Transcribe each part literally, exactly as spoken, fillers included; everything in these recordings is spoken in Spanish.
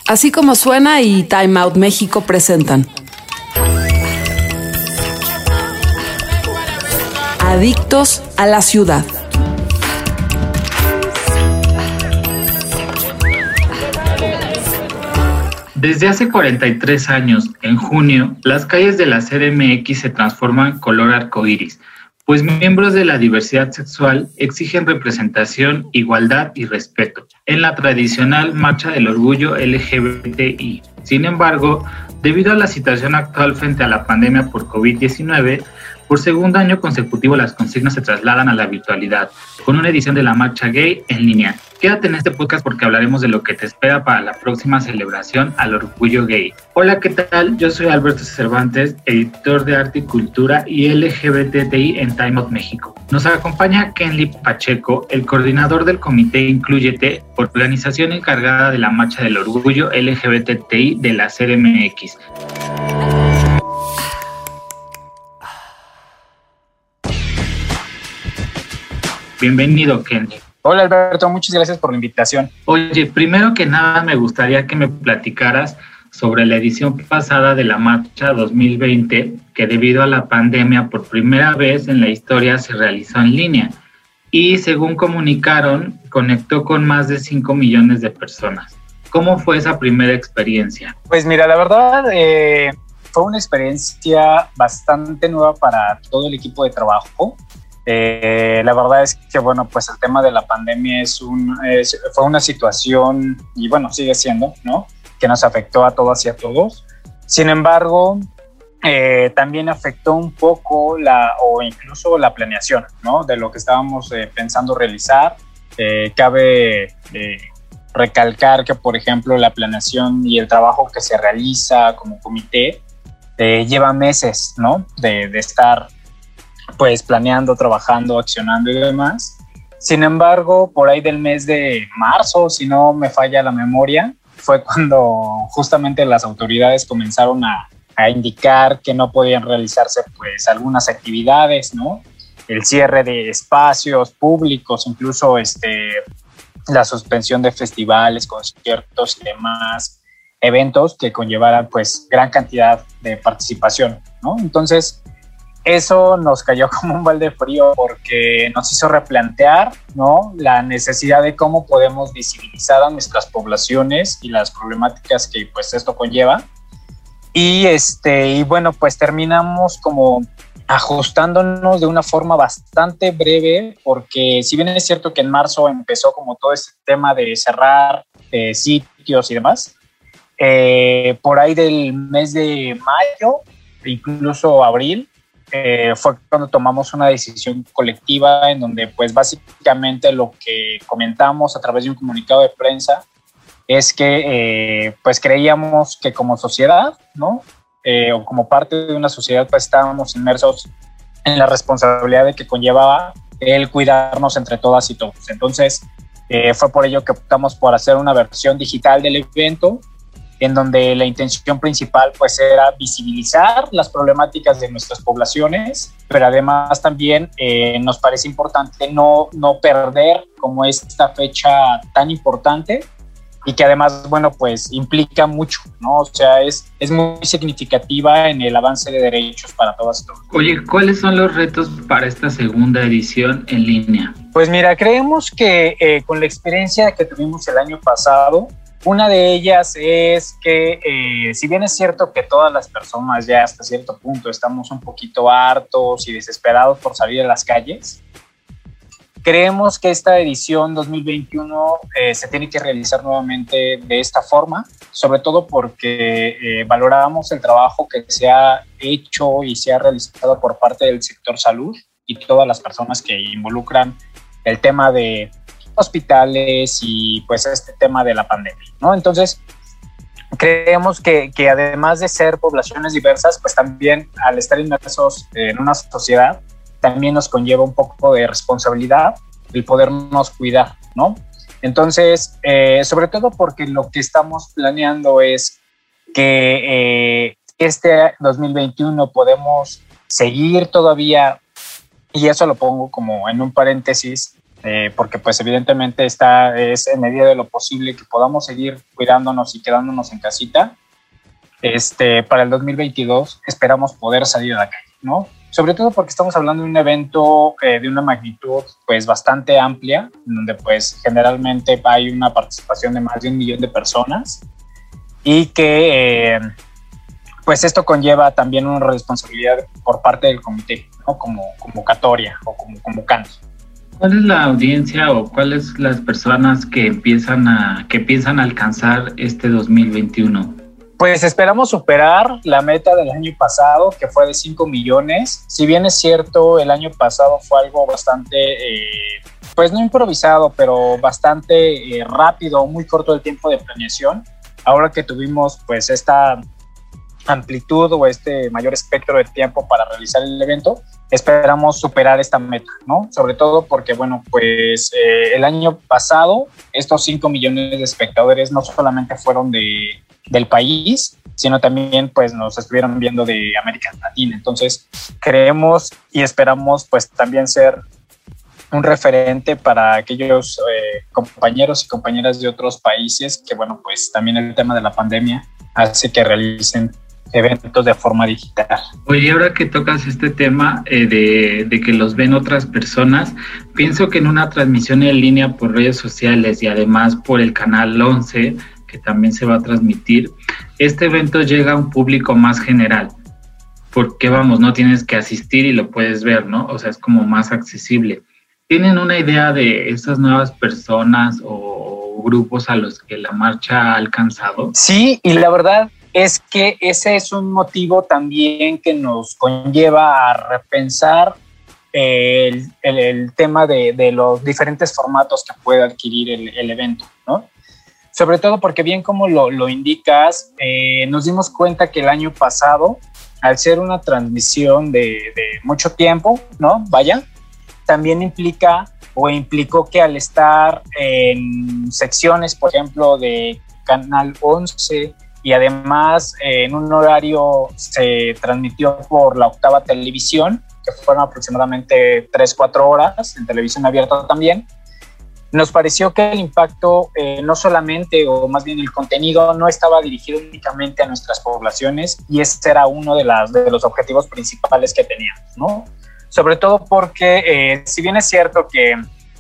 Así como suena y Time Out México presentan Adictos a la ciudad. Desde hace cuarenta y tres años, en junio, las calles de la C D M X se transforman color arcoíris, pues miembros de la diversidad sexual exigen representación, igualdad y respeto en la tradicional Marcha del Orgullo L G B T I. Sin embargo, debido a la situación actual frente a la pandemia por COVID diecinueve, por segundo año consecutivo las consignas se trasladan a la virtualidad, con una edición de la Marcha Gay en línea. Quédate en este podcast porque hablaremos de lo que te espera para la próxima celebración al Orgullo Gay. Hola, ¿qué tal? Yo soy Alberto Cervantes, editor de Arte y Cultura y L G B T I en Time Out México. Nos acompaña Kenly Pacheco, el coordinador del Comité Inclúyete, organización encargada de la Marcha del Orgullo L G B T I de la C D M X. Bienvenido, Kenly. Hola, Alberto, muchas gracias por la invitación. Oye, primero que nada me gustaría que me platicaras sobre la edición pasada de la Marcha dos mil veinte, que debido a la pandemia por primera vez en la historia se realizó en línea y, según comunicaron, conectó con más de cinco millones de personas. ¿Cómo fue esa primera experiencia? Pues mira, la verdad eh, fue una experiencia bastante nueva para todo el equipo de trabajo. Eh, la verdad es que, bueno, pues el tema de la pandemia es un, es, fue una situación, y bueno, sigue siendo, ¿no?, que nos afectó a todas y a todos. Sin embargo, eh, también afectó un poco la, o incluso la planeación, ¿no?, de lo que estábamos eh, pensando realizar. Eh, cabe eh, recalcar que, por ejemplo, la planeación y el trabajo que se realiza como comité eh, lleva meses, ¿no?, de, de estar pues planeando, trabajando, accionando y demás. Sin embargo, por ahí del mes de marzo, si no me falla la memoria, fue cuando justamente las autoridades comenzaron a, a indicar que no podían realizarse pues algunas actividades, ¿no? El cierre de espacios públicos, incluso este, la suspensión de festivales, conciertos y demás eventos que conllevaran pues gran cantidad de participación, ¿no? Entonces, eso nos cayó como un balde frío porque nos hizo replantear, ¿no?, la necesidad de cómo podemos visibilizar a nuestras poblaciones y las problemáticas que pues esto conlleva. Y, este, y bueno, pues terminamos como ajustándonos de una forma bastante breve, porque si bien es cierto que en marzo empezó como todo este tema de cerrar eh, sitios y demás, eh, por ahí del mes de mayo, incluso abril, Eh, fue cuando tomamos una decisión colectiva en donde pues básicamente lo que comentamos a través de un comunicado de prensa es que eh, pues creíamos que como sociedad, ¿no?, eh, o como parte de una sociedad pues estábamos inmersos en la responsabilidad de que conllevaba el cuidarnos entre todas y todos. Entonces eh, fue por ello que optamos por hacer una versión digital del evento, en donde la intención principal pues era visibilizar las problemáticas de nuestras poblaciones, pero además también eh, nos parece importante no, no perder como esta fecha tan importante y que además, bueno, pues implica mucho, ¿no? O sea, es, es muy significativa en el avance de derechos para todas y todos. Oye, ¿cuáles son los retos para esta segunda edición en línea? Pues mira, creemos que eh, con la experiencia que tuvimos el año pasado, una de ellas es que, eh, si bien es cierto que todas las personas ya hasta cierto punto estamos un poquito hartos y desesperados por salir a las calles, creemos que esta edición dos mil veintiuno eh, se tiene que realizar nuevamente de esta forma, sobre todo porque eh, valoramos el trabajo que se ha hecho y se ha realizado por parte del sector salud y todas las personas que involucran el tema de hospitales y pues este tema de la pandemia, ¿no? Entonces, creemos que, que además de ser poblaciones diversas, pues también al estar inmersos en una sociedad, también nos conlleva un poco de responsabilidad el podernos cuidar, ¿no? Entonces, eh, sobre todo porque lo que estamos planeando es que eh, este dos mil veintiuno podemos seguir todavía, y eso lo pongo como en un paréntesis, eh, porque pues evidentemente esta es en medida de lo posible que podamos seguir cuidándonos y quedándonos en casita. Este, para el dos mil veintidós esperamos poder salir a la calle, ¿no? Sobre todo porque estamos hablando de un evento eh, de una magnitud pues bastante amplia, donde pues generalmente hay una participación de más de un millón de personas y que eh, pues esto conlleva también una responsabilidad por parte del comité, ¿no? Como convocatoria o como convocante. ¿Cuál es la audiencia o cuáles las personas que empiezan a que piensan alcanzar este dos mil veintiuno? Pues esperamos superar la meta del año pasado, que fue de cinco millones. Si bien es cierto, el año pasado fue algo bastante, eh, pues no improvisado, pero bastante eh, rápido, muy corto el tiempo de planeación. Ahora que tuvimos pues esta amplitud o este mayor espectro de tiempo para realizar el evento, esperamos superar esta meta, ¿no? Sobre todo porque, bueno, pues eh, el año pasado estos cinco millones de espectadores no solamente fueron de del país, sino también pues nos estuvieron viendo de América Latina. Entonces creemos y esperamos pues también ser un referente para aquellos eh, compañeros y compañeras de otros países que, bueno, pues también el tema de la pandemia hace que realicen eventos de forma digital. Oye, ahora que tocas este tema eh, de, de que los ven otras personas, pienso que en una transmisión en línea por redes sociales y además por el canal once, que también se va a transmitir, este evento llega a un público más general, porque vamos, no tienes que asistir y lo puedes ver, ¿no? O sea, es como más accesible. ¿Tienen una idea de esas nuevas personas o grupos a los que la marcha ha alcanzado? Sí, y la verdad es que ese es un motivo también que nos conlleva a repensar el, el, el tema de, de los diferentes formatos que puede adquirir el, el evento, ¿no? Sobre todo porque bien como lo, lo indicas, eh, nos dimos cuenta que el año pasado, al ser una transmisión de, de mucho tiempo, ¿no? Vaya, también implica o implicó que al estar en secciones, por ejemplo, de Canal once y además eh, en un horario se transmitió por la Octava Televisión, que fueron aproximadamente tres, cuatro horas en televisión abierta también, nos pareció que el impacto eh, no solamente, o más bien el contenido, no estaba dirigido únicamente a nuestras poblaciones y ese era uno de, las, de los objetivos principales que teníamos, ¿no? Sobre todo porque eh, si bien es cierto que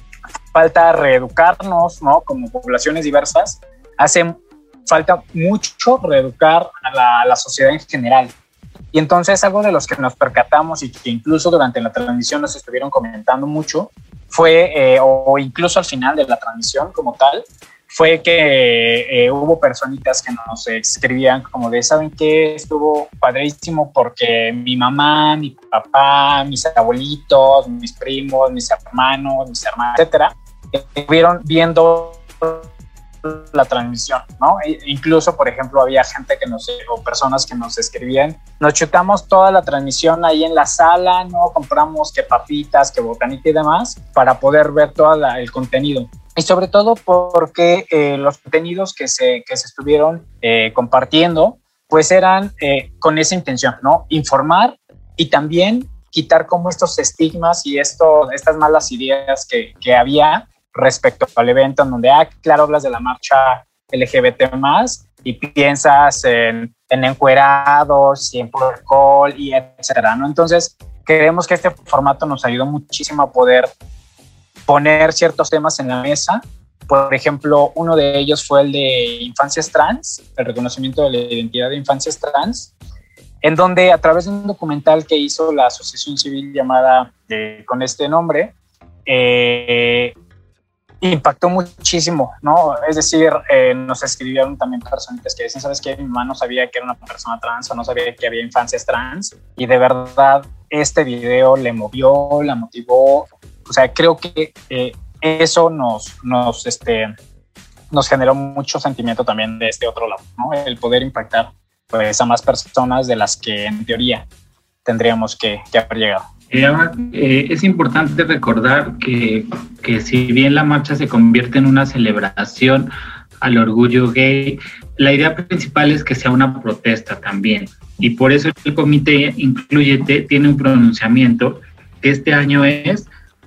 falta reeducarnos, ¿no? Como poblaciones diversas, hace falta mucho reeducar a la, a la sociedad en general. Y entonces algo de los que nos percatamos y que incluso durante la transmisión nos estuvieron comentando mucho fue, eh, o incluso al final de la transmisión como tal, fue que eh, hubo personitas que nos escribían como de, ¿saben qué? Estuvo padrísimo porque mi mamá, mi papá, mis abuelitos, mis primos, mis hermanos, mis hermanas, etcétera, estuvieron viendo la transmisión, ¿no? E incluso, por ejemplo, había gente que nos, o personas que nos escribían, nos chutamos toda la transmisión ahí en la sala, ¿no? Compramos que papitas, que botanita y demás, para poder ver todo el contenido. Y sobre todo porque eh, los contenidos que se, que se estuvieron eh, compartiendo, pues eran eh, con esa intención, ¿no? Informar y también quitar como estos estigmas y esto, estas malas ideas que, que había respecto al evento, en donde, ah, claro, hablas de la marcha L G B T más y piensas en, en encuerados y en puro alcohol y etcétera, ¿no? Entonces, creemos que este formato nos ayudó muchísimo a poder poner ciertos temas en la mesa. Por ejemplo, uno de ellos fue el de infancias trans, el reconocimiento de la identidad de infancias trans, en donde a través de un documental que hizo la asociación civil llamada eh, con este nombre, eh, impactó muchísimo, ¿no? Es decir, eh, nos escribieron también personas que decían, ¿sabes qué? Mi mamá no sabía que era una persona trans o no sabía que había infancias trans, y de verdad este video le movió, la motivó. O sea, creo que eh, eso nos, nos, este, nos generó mucho sentimiento también de este otro lado, ¿no? El poder impactar pues, a más personas de las que en teoría tendríamos que, que haber llegado. Eh, ahora, eh, es importante recordar que, que si bien la marcha se convierte en una celebración al orgullo gay, la idea principal es que sea una protesta también. Y por eso el comité Inclúyete tiene un pronunciamiento que este año es: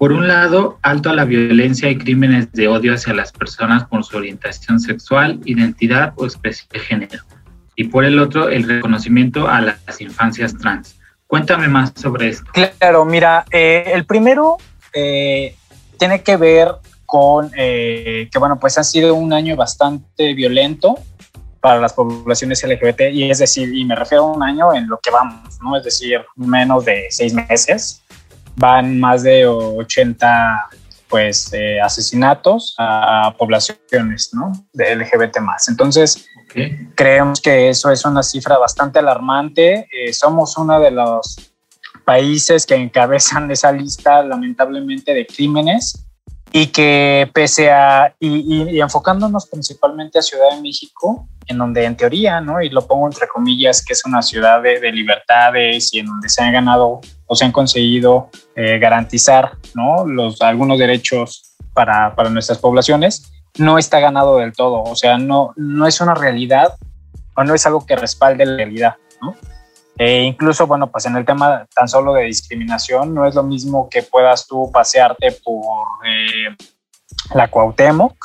Por un lado, alto a la violencia y crímenes de odio hacia las personas por su orientación sexual, identidad o especie de género. Y por el otro, el reconocimiento a las infancias trans. Cuéntame más sobre esto. Claro, mira, eh, el primero eh, tiene que ver con eh, que, bueno, pues ha sido un año bastante violento para las poblaciones L G B T, y es decir, y me refiero a un año en lo que vamos, ¿no? Es decir, menos de seis meses. Van más de ochenta pues, eh, asesinatos a poblaciones, ¿no? De L G B T más. Entonces, okay. Creemos que eso es una cifra bastante alarmante. Eh, somos uno de los países que encabezan esa lista, lamentablemente, de crímenes, y que pese a, y, y, y enfocándonos principalmente a Ciudad de México, en donde en teoría, ¿no? Y lo pongo entre comillas, que es una ciudad de, de libertades y en donde se han ganado o se han conseguido eh, garantizar, ¿no? Los, algunos derechos para, para nuestras poblaciones, no está ganado del todo. O sea, no, no es una realidad o no es algo que respalde la realidad, ¿no? E incluso, bueno, pues en el tema tan solo de discriminación, no es lo mismo que puedas tú pasearte por eh, la Cuauhtémoc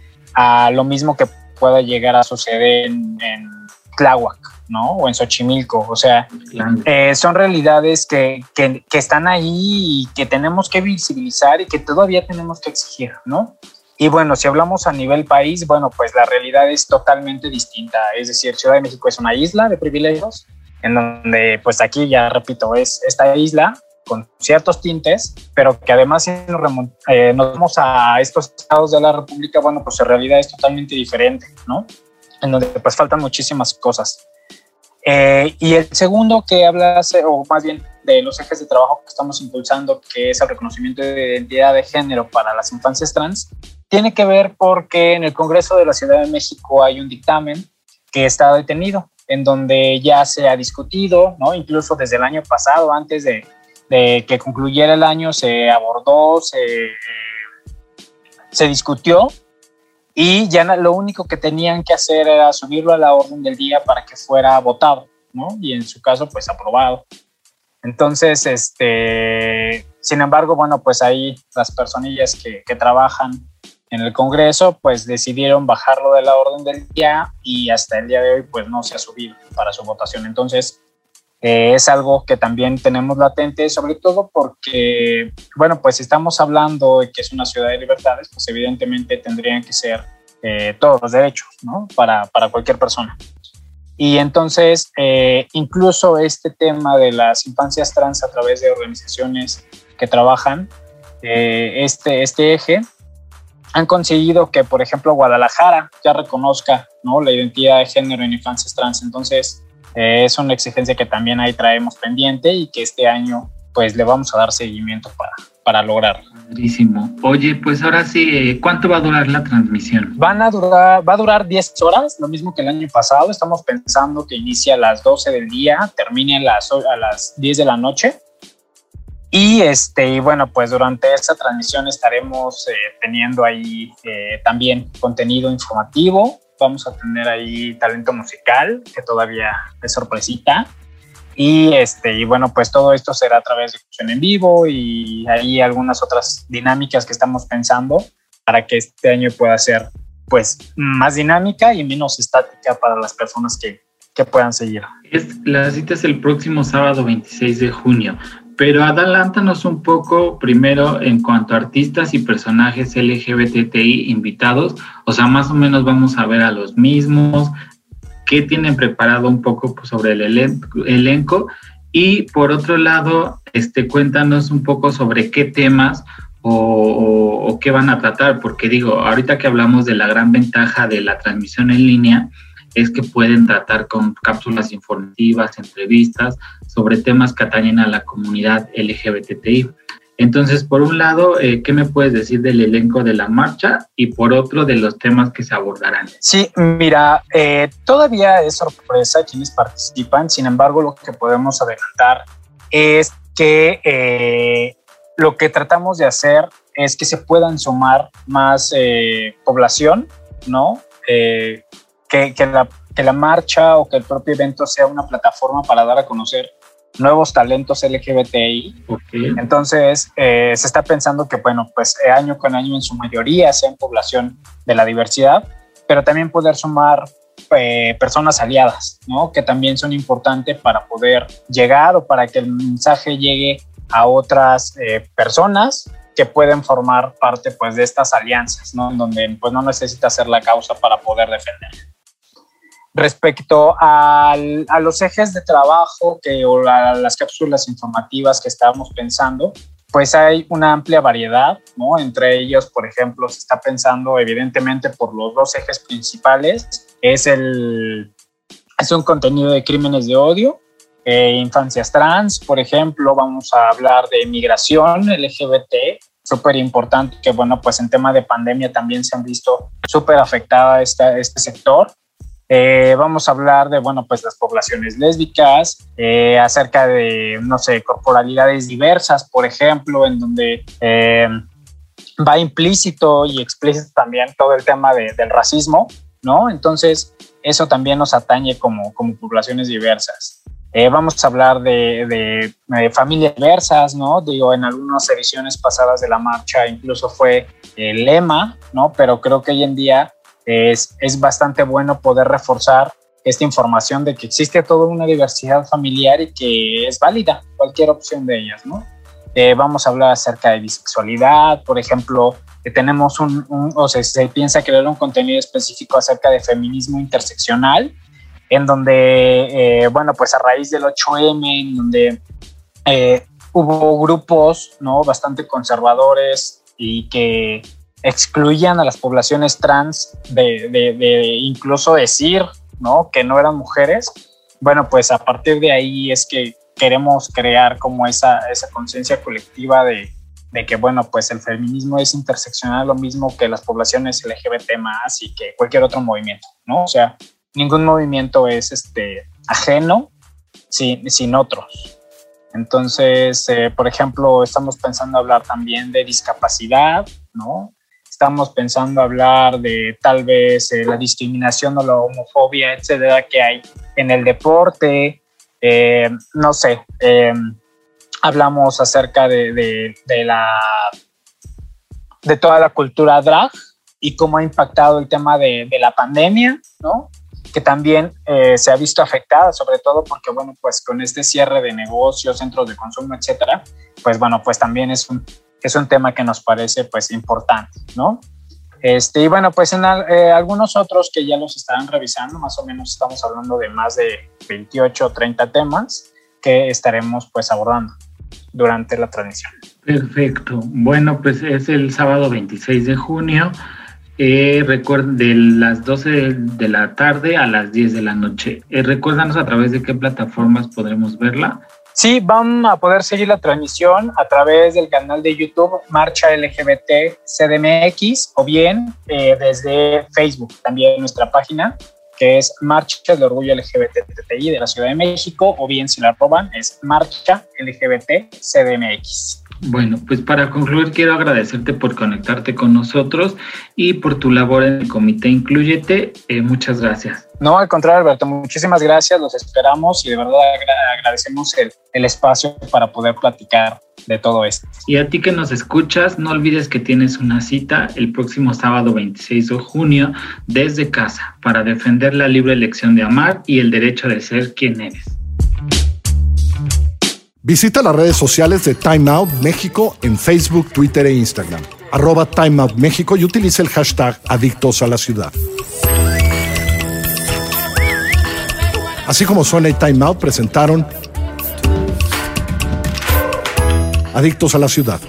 a lo mismo que pueda llegar a suceder en, en Tláhuac, ¿no? O en Xochimilco. O sea, claro. eh, son realidades que, que, que están ahí y que tenemos que visibilizar y que todavía tenemos que exigir, ¿no? Y bueno, si hablamos a nivel país, bueno, pues la realidad es totalmente distinta. Es decir, Ciudad de México es una isla de privilegios, en donde, pues aquí ya repito, es esta isla con ciertos tintes, pero que además si nos, remont- eh, nos vamos a estos estados de la República, bueno, pues en realidad es totalmente diferente, ¿no? En donde pues faltan muchísimas cosas. Eh, y el segundo que hablas, o más bien de los ejes de trabajo que estamos impulsando, que es el reconocimiento de identidad de género para las infancias trans, tiene que ver porque en el Congreso de la Ciudad de México hay un dictamen que está detenido, en donde ya se ha discutido, ¿no? Incluso desde el año pasado, antes de, de que concluyera el año, se abordó, se, eh, se discutió, y ya lo único que tenían que hacer era subirlo a la orden del día para que fuera votado, ¿no? Y en su caso, pues aprobado. Entonces, este, sin embargo, bueno, pues ahí las personillas que, que trabajan en el Congreso, pues decidieron bajarlo de la orden del día y hasta el día de hoy, pues no se ha subido para su votación. Entonces, eh, es algo que también tenemos latente, sobre todo porque, bueno, pues estamos hablando de que es una ciudad de libertades, pues evidentemente tendrían que ser eh, todos los derechos, ¿no? Para, para cualquier persona. Y entonces, eh, incluso este tema de las infancias trans a través de organizaciones que trabajan eh, este, este eje, han conseguido que, por ejemplo, Guadalajara ya reconozca, ¿no? La identidad de género en infancias trans. Entonces, eh, es una exigencia que también ahí traemos pendiente y que este año, pues, le vamos a dar seguimiento para, para lograrlo. Padrísimo. Oye, pues ahora sí, ¿cuánto va a durar la transmisión? Van a durar, va a durar diez horas, lo mismo que el año pasado. Estamos pensando que inicia a las doce del día, termine a las, a las diez de la noche. Y, este, y bueno, pues durante esta transmisión estaremos eh, teniendo ahí eh, también contenido informativo. Vamos a tener ahí talento musical, que todavía es sorpresita. Y, este, y bueno, pues todo esto será a través de difusión en vivo y ahí algunas otras dinámicas que estamos pensando para que este año pueda ser pues más dinámica y menos estática para las personas que, que puedan seguir. Es, la cita es el próximo sábado veintiséis de junio. Pero adelántanos un poco primero en cuanto a artistas y personajes L G B T I invitados, o sea, más o menos vamos a ver a los mismos, qué tienen preparado un poco pues, sobre el elen- elenco, y por otro lado, este, cuéntanos un poco sobre qué temas o, o, o qué van a tratar, porque digo, ahorita que hablamos de la gran ventaja de la transmisión en línea, es que pueden tratar con cápsulas informativas, entrevistas sobre temas que atañen a la comunidad L G B T I. Entonces, por un lado, eh, ¿qué me puedes decir del elenco de la marcha? Y por otro, de los temas que se abordarán. Sí, mira, eh, todavía es sorpresa quienes participan. Sin embargo, lo que podemos adelantar es que eh, lo que tratamos de hacer es que se puedan sumar más eh, población, ¿no? Eh, Que, que, la, que la marcha o que el propio evento sea una plataforma para dar a conocer nuevos talentos L G B T I. Okay. Entonces, eh, se está pensando que, bueno, pues año con año en su mayoría sean población de la diversidad, pero también poder sumar eh, personas aliadas, ¿no? Que también son importantes para poder llegar o para que el mensaje llegue a otras eh, personas que pueden formar parte, pues, de estas alianzas, ¿no? En donde, pues, no necesita ser la causa para poder defender. Respecto al, a los ejes de trabajo que, o la, las cápsulas informativas que estábamos pensando, pues hay una amplia variedad, ¿no? Entre ellos, por ejemplo, se está pensando evidentemente por los dos ejes principales, es, el, es un contenido de crímenes de odio, eh, infancias trans, por ejemplo, vamos a hablar de migración L G B T, súper importante, que bueno, pues en tema de pandemia también se han visto súper afectada esta, este sector. Eh, vamos a hablar de, bueno, pues las poblaciones lésbicas, eh, acerca de, no sé, corporalidades diversas, por ejemplo, en donde eh, va implícito y explícito también todo el tema de, del racismo, ¿no? Entonces, eso también nos atañe como, como poblaciones diversas. Eh, vamos a hablar de, de, de familias diversas, ¿no? Digo, en algunas ediciones pasadas de la marcha incluso fue el lema, ¿no? Pero creo que hoy en día Es, es bastante bueno poder reforzar esta información de que existe toda una diversidad familiar y que es válida cualquier opción de ellas, ¿no? Eh, vamos a hablar acerca de bisexualidad, por ejemplo, que tenemos un, un, o sea, se piensa crear un contenido específico acerca de feminismo interseccional, en donde, eh, bueno, pues a raíz del ocho eme, en donde eh, hubo grupos, ¿no? Bastante conservadores y que excluían a las poblaciones trans de, de, de incluso decir, ¿no? Que no eran mujeres. Bueno, pues a partir de ahí es que queremos crear como esa, esa conciencia colectiva de, de que, bueno, pues el feminismo es interseccional, lo mismo que las poblaciones L G B T más y que cualquier otro movimiento, ¿no? O sea, ningún movimiento es este, ajeno sin, sin otros. Entonces, eh, por ejemplo, estamos pensando hablar también de discapacidad, ¿no? Estamos pensando hablar de tal vez eh, la discriminación o la homofobia, etcétera, que hay en el deporte. Eh, no sé, eh, hablamos acerca de, de, de, la, de toda la cultura drag y cómo ha impactado el tema de, de la pandemia, ¿no? Que también eh, se ha visto afectada, sobre todo porque, bueno, pues con este cierre de negocios, centros de consumo, etcétera, pues bueno, pues también es un es un tema que nos parece pues importante, ¿no? Este, y bueno, pues en eh, algunos otros que ya los estarán revisando, más o menos estamos hablando de más de veintiocho o treinta temas que estaremos pues abordando durante la transmisión. Perfecto. Bueno, pues es el sábado veintiséis de junio, eh, recuerden, de las doce de la tarde a las diez de la noche. Eh, recuérdanos a través de qué plataformas podremos verla. Sí, van a poder seguir la transmisión a través del canal de YouTube Marcha L G B T C D M X o bien eh, desde Facebook, también nuestra página que es Marcha del Orgullo L G B T T I de la Ciudad de México, o bien si la roban es Marcha L G B T C D M X. Bueno, pues para concluir quiero agradecerte por conectarte con nosotros y por tu labor en el Comité Inclúyete. Eh, muchas gracias. No, al contrario, Alberto, muchísimas gracias, los esperamos y de verdad agra- agradecemos el, el espacio para poder platicar de todo esto. Y a ti que nos escuchas, no olvides que tienes una cita el próximo sábado veintiséis de junio desde casa para defender la libre elección de amar y el derecho de ser quien eres. Visita las redes sociales de Time Out México en Facebook, Twitter e Instagram. Arroba Time Out México y utiliza el hashtag Adictos a la Ciudad. Así como suena y Time Out presentaron Adictos a la Ciudad.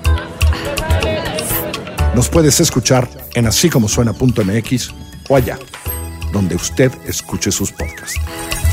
Nos puedes escuchar en así como suena punto m x o allá, donde usted escuche sus podcasts.